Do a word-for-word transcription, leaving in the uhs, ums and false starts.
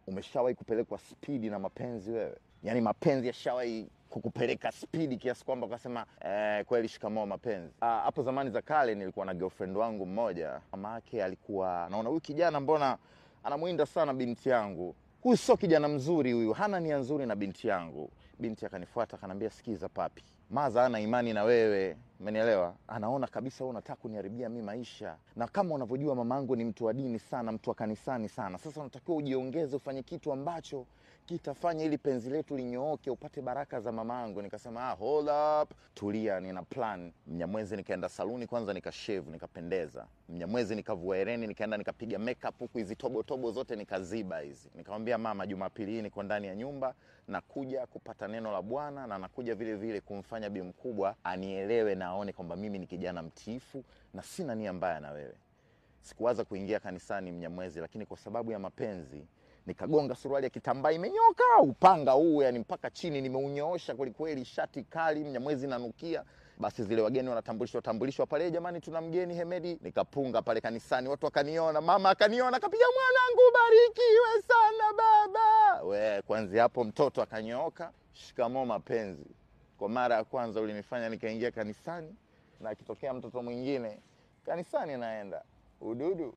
Umeshawahi kupelekwa spidi na mapenzi wewe? Yaani mapenzi yashawahi kukupeleka spidi kiasi kwamba ukasema eh, kweli shikamoo mapenzi? Ah, hapo zamani za kale nilikuwa na girlfriend wangu mmoja. Mama yake alikuwa naona huyu kijana mbona anamuinda sana binti yangu. Huyu sio kijana mzuri huyu, hana nia nzuri na binti yangu. Binti akanifuata akanambia, sikiza papi, Maza hana imani na wewe, umenielewa? Anaona kabisa wewe unataka kuniharibia mimi maisha. Na kama unavyojua mamangu ni mtu wa dini sana, mtu wa kanisani sana. Sasa unatakiwa ujiongeze, ufanye kitu ambacho kitafanya ili penzi letu linyooke, upate baraka za mamangu. Nikasema ah, hold up, tulia, nina plan. Mnyamwezi nikaenda saluni kwanza, nikashave, nikapendeza. Mnyamwezi nikavua hereni, nikaenda nikapiga makeup huku, hizi tobo tobo zote nikaziba hizi. Nikamwambia mama, Jumapili hii niko ndani ya nyumba, nakuja kupata neno la Bwana na nakuja vile vile kumfanya bi mkubwa anielewe na aone kwamba mimi ni kijana mtiifu na sina nia mbaya na wewe. Sikuwaza kuingia kanisani Mnyamwezi, lakini kwa sababu ya mapenzi nikagonga suruali ya kitambaa imenyoka, upanga huu yani mpaka chini nimeunyoosha kweli kweli, shati kali, Mnyamwezi nanukia. Basi zile wageni wanatambulishwa tambulishwa pale, jamani tuna mgeni Hemedi. Nikapunga pale kanisani, watu wakaniona, mama akaniona, akapiga, mwanangu barikiwe sana baba. We, kuanzia hapo mtoto akanyooka. Shikamoo mapenzi. Kwa mara ya kwanza ulinifanya nikaingia kanisani, na akitokea mtoto mwingine kanisani naenda ududu.